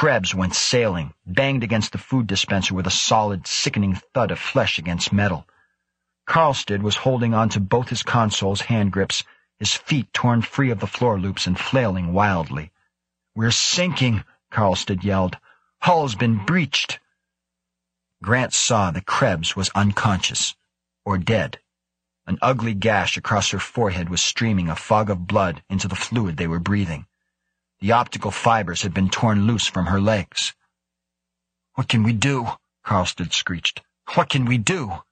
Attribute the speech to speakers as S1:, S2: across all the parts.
S1: Krebs went sailing, banged against the food dispenser with a solid, sickening thud of flesh against metal. Karlstead was holding on to both his console's hand grips, his feet torn free of the floor loops and flailing wildly. "We're sinking," Karlstead yelled. "Hull's been breached." Grant saw that Krebs was unconscious, or dead. An ugly gash across her forehead was streaming a fog of blood into the fluid they were breathing. The optical fibers had been torn loose from her legs. "What can we do?" Karlstead screeched. "What can we do?"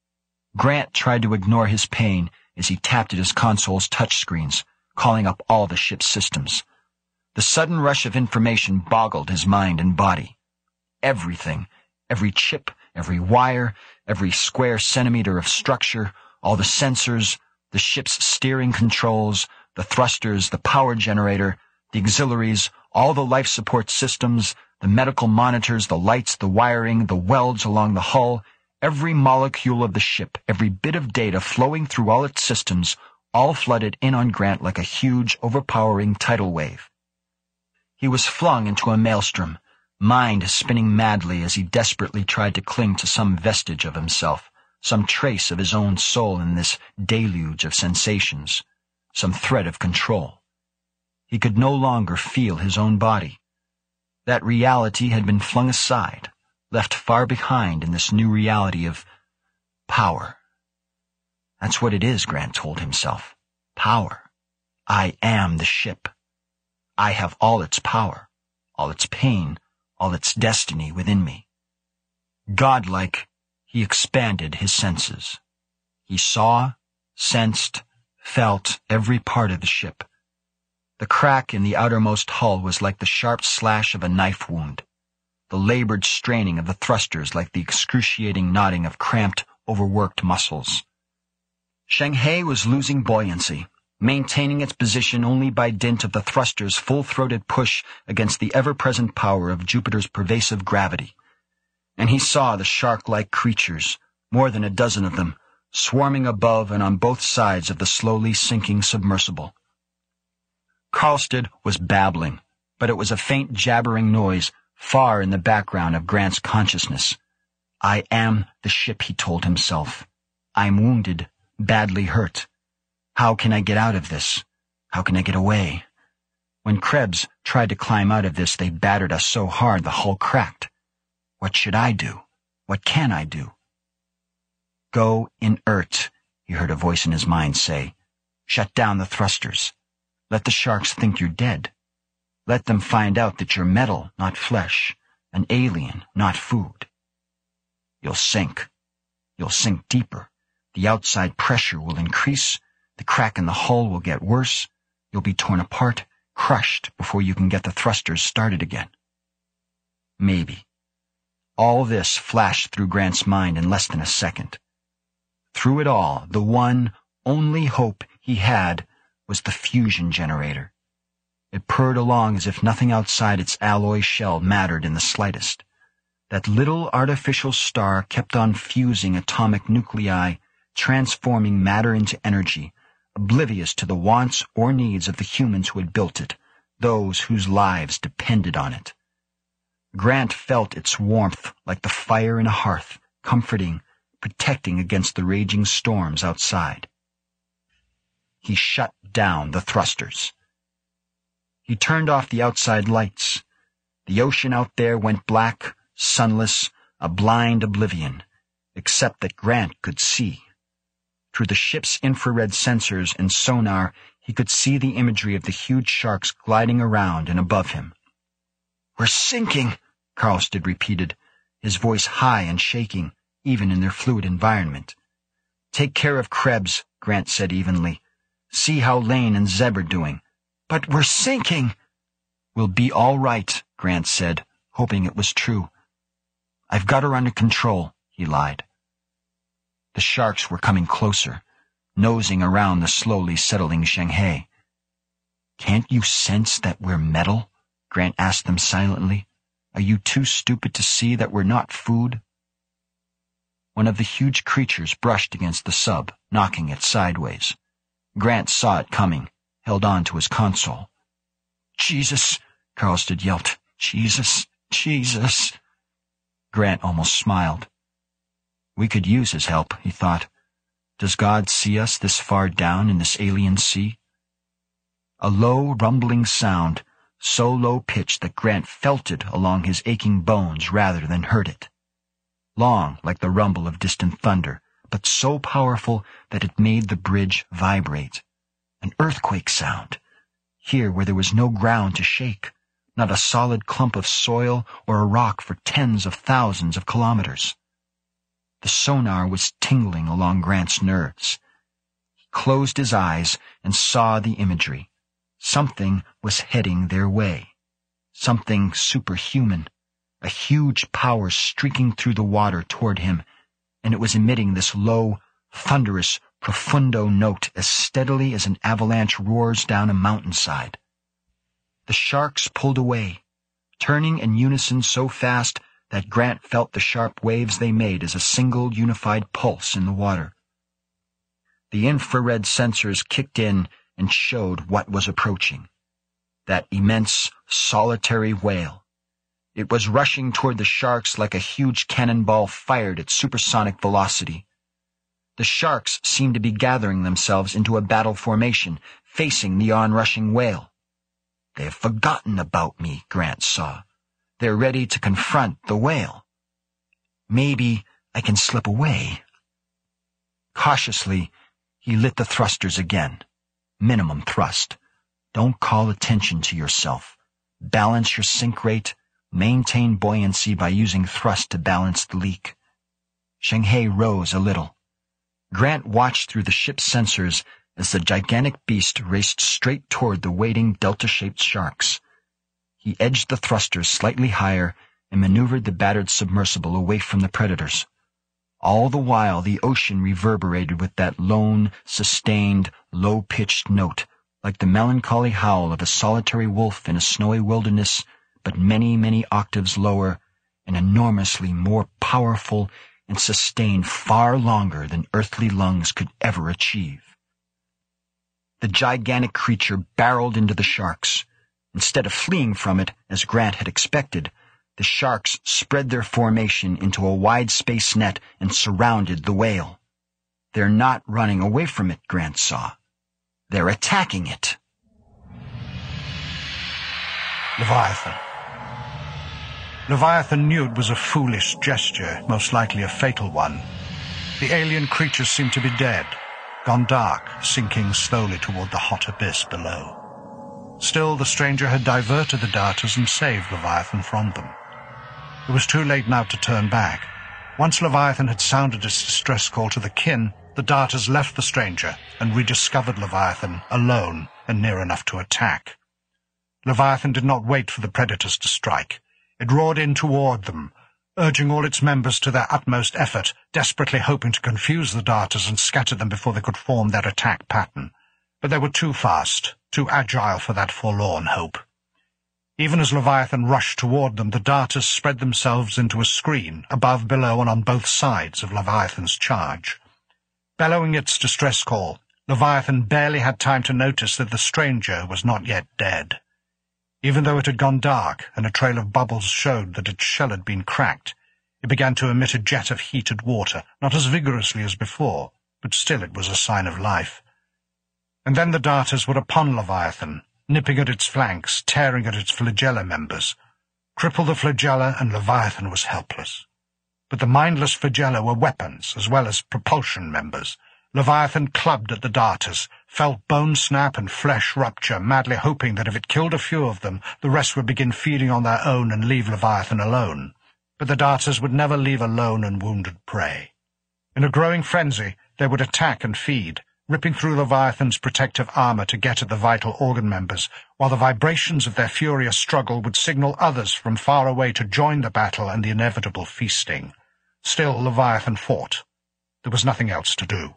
S1: Grant tried to ignore his pain as he tapped at his console's touchscreens, calling up all the ship's systems. The sudden rush of information boggled his mind and body. Everything, every chip, every wire, every square centimeter of structure, all the sensors, the ship's steering controls, the thrusters, the power generator, the auxiliaries, all the life support systems, the medical monitors, the lights, the wiring, the welds along the hull, every molecule of the ship, every bit of data flowing through all its systems, all flooded in on Grant like a huge, overpowering tidal wave. He was flung into a maelstrom, mind spinning madly as he desperately tried to cling to some vestige of himself, some trace of his own soul in this deluge of sensations, some thread of control. He could no longer feel his own body. That reality had been flung aside, left far behind in this new reality of power. That's what it is, Grant told himself. Power. I am the ship. I have all its power, all its pain, all its destiny within me. Godlike, he expanded his senses. He saw, sensed, felt every part of the ship. The crack in the outermost hull was like the sharp slash of a knife wound, the labored straining of the thrusters like the excruciating knotting of cramped, overworked muscles. Shanghai was losing buoyancy, maintaining its position only by dint of the thruster's full-throated push against the ever-present power of Jupiter's pervasive gravity. And he saw the shark-like creatures, more than a dozen of them, swarming above and on both sides of the slowly sinking submersible. Karlstead was babbling, but it was a faint jabbering noise far in the background of Grant's consciousness. I am the ship, he told himself. I'm wounded, badly hurt. How can I get out of this? How can I get away? When Krebs tried to climb out of this, they battered us so hard the hull cracked. What should I do? What can I do? Go inert, he heard a voice in his mind say. Shut down the thrusters. Let the sharks think you're dead. Let them find out that you're metal, not flesh, an alien, not food. You'll sink. You'll sink deeper. The outside pressure will increase. The crack in the hull will get worse. You'll be torn apart, crushed before you can get the thrusters started again. Maybe. All this flashed through Grant's mind in less than a second. Through it all, the one, only hope he had was the fusion generator. It purred along as if nothing outside its alloy shell mattered in the slightest. That little artificial star kept on fusing atomic nuclei, transforming matter into energy, oblivious to the wants or needs of the humans who had built it, those whose lives depended on it. Grant felt its warmth like the fire in a hearth, comforting, protecting against the raging storms outside. He shut down the thrusters. He turned off the outside lights. The ocean out there went black, sunless, a blind oblivion, except that Grant could see. Through the ship's infrared sensors and sonar, he could see the imagery of the huge sharks gliding around and above him. We're sinking, Karlstead repeated, his voice high and shaking, even in their fluid environment. Take care of Krebs, Grant said evenly. See how Lane and Zeb are doing. But we're sinking. We'll be all right, Grant said, hoping it was true. I've got her under control, he lied. The sharks were coming closer, nosing around the slowly settling Shanghai. Can't you sense that we're metal? Grant asked them silently. Are you too stupid to see that we're not food? One of the huge creatures brushed against the sub, knocking it sideways. Grant saw it coming, held on to his console. Jesus, Karlstead yelped. Jesus, Jesus. Grant almost smiled. We could use his help, he thought. Does God see us this far down in this alien sea? A low, rumbling sound, so low-pitched that Grant felt it along his aching bones rather than heard it. Long, like the rumble of distant thunder, but so powerful that it made the bridge vibrate. An earthquake sound, here where there was no ground to shake, not a solid clump of soil or a rock for tens of thousands of kilometers. The sonar was tingling along Grant's nerves. He closed his eyes and saw the imagery. Something was heading their way. Something superhuman. A huge power streaking through the water toward him, and it was emitting this low, thunderous, profundo note as steadily as an avalanche roars down a mountainside. The sharks pulled away, turning in unison so fast that Grant felt the sharp waves they made as a single unified pulse in the water. The infrared sensors kicked in and showed what was approaching. That immense, solitary whale. It was rushing toward the sharks like a huge cannonball fired at supersonic velocity. The sharks seemed to be gathering themselves into a battle formation, facing the onrushing whale. They have forgotten about me, Grant saw. They're ready to confront the whale. Maybe I can slip away. Cautiously, he lit the thrusters again. Minimum thrust. Don't call attention to yourself. Balance your sink rate. Maintain buoyancy by using thrust to balance the leak. Shanghai rose a little. Grant watched through the ship's sensors as the gigantic beast raced straight toward the waiting delta-shaped sharks. He edged the thrusters slightly higher and maneuvered the battered submersible away from the predators. All the while the ocean reverberated with that lone, sustained, low-pitched note, like the melancholy howl of a solitary wolf in a snowy wilderness, but many, many octaves lower, and enormously more powerful and sustained far longer than earthly lungs could ever achieve. The gigantic creature barreled into the sharks. Instead of fleeing from it, as Grant had expected, the sharks spread their formation into a wide space net and surrounded the whale. They're not running away from it, Grant saw. They're attacking it.
S2: Leviathan. Leviathan knew it was a foolish gesture, most likely a fatal one. The alien creatures seemed to be dead, gone dark, sinking slowly toward the hot abyss below. Still, the stranger had diverted the darters and saved Leviathan from them. It was too late now to turn back. Once Leviathan had sounded its distress call to the kin, the darters left the stranger and rediscovered Leviathan alone and near enough to attack. Leviathan did not wait for the predators to strike. It roared in toward them, urging all its members to their utmost effort, desperately hoping to confuse the darters and scatter them before they could form their attack pattern. But they were too fast, too agile for that forlorn hope. Even as Leviathan rushed toward them, the darters spread themselves into a screen, above, below, and on both sides of Leviathan's charge. Bellowing its distress call, Leviathan barely had time to notice that the stranger was not yet dead. Even though it had gone dark and a trail of bubbles showed that its shell had been cracked, it began to emit a jet of heated water, not as vigorously as before, but still it was a sign of life. And then the darters were upon Leviathan, nipping at its flanks, tearing at its flagella members. Cripple the flagella, and Leviathan was helpless. But the mindless flagella were weapons, as well as propulsion members. Leviathan clubbed at the darters, felt bone snap and flesh rupture, madly hoping that if it killed a few of them, the rest would begin feeding on their own and leave Leviathan alone. But the darters would never leave alone and wounded prey. In a growing frenzy, they would attack and feed, ripping through Leviathan's protective armor to get at the vital organ members, while the vibrations of their furious struggle would signal others from far away to join the battle and the inevitable feasting. Still, Leviathan fought. There was nothing else to do.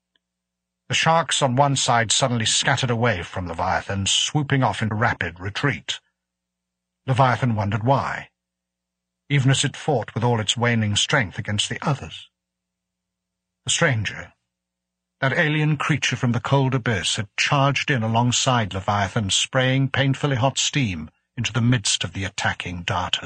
S2: The sharks on one side suddenly scattered away from Leviathan, swooping off in rapid retreat. Leviathan wondered why, even as it fought with all its waning strength against the others. The stranger, that alien creature from the cold abyss, had charged in alongside Leviathan, spraying painfully hot steam into the midst of the attacking darters.